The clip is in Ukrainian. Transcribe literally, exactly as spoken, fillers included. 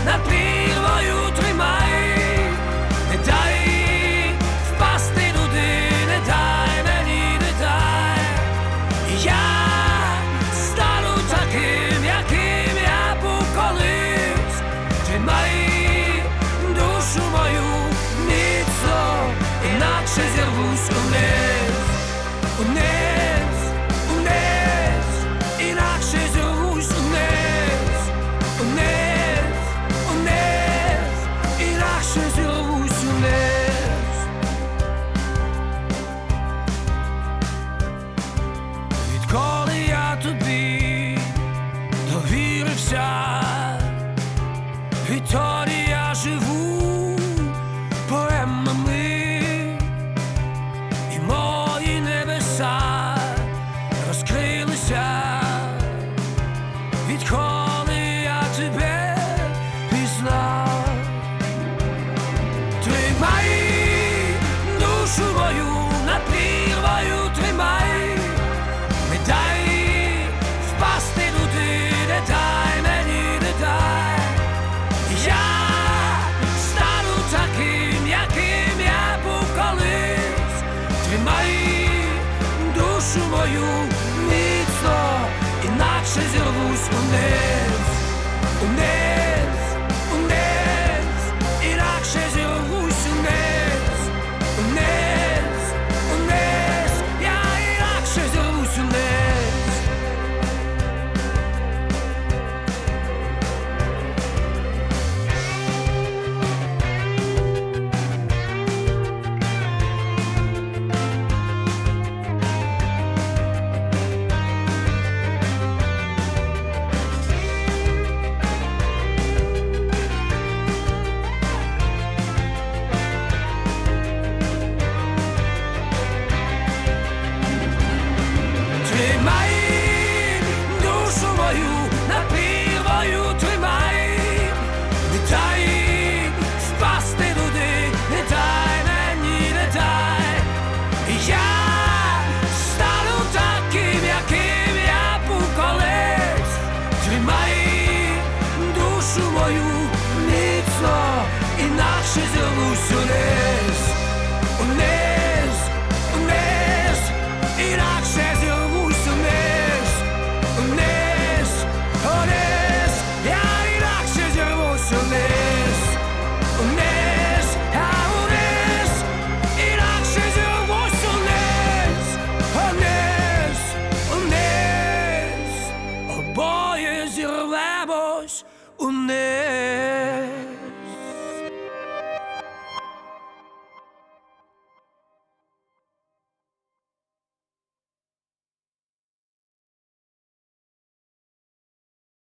над прірвою тримай, не дай впасти туди, не дай мені, не дай. Я стану таким, яким я був колись. Тримай душу мою міцно, інакше зірвусь униз, униз, униз, інакше зірвусь униз, униз, униз, інакше зірвусь униз. Відколи я тобі довірився, відтоді я живу поемами, і мої небеса розкрилися. Відколи я тебе пізнав, тримай душу мою над прірвою, тримай, не дай впасти туди, не дай мені, не дай. Я стану таким, яким я був колись. Тримай душу мою міцно, інакше зірвусь униз, униз, униз, інакше зірвусь униз, униз, униз, я інакше зірвусь униз. Тримай душу мою над прірвою, тримай, не дай впасти туди, не дай мені, не дай. Я стану таким, яким я був колись. Тримай душу мою міцно, інакше зірвусь униз, униз, униз, інакше зірвусь униз, униз, униз, я інакше зірвусь униз, униз, я униз, інакше зірвусь униз, униз, униз, обоє зірвемось униз.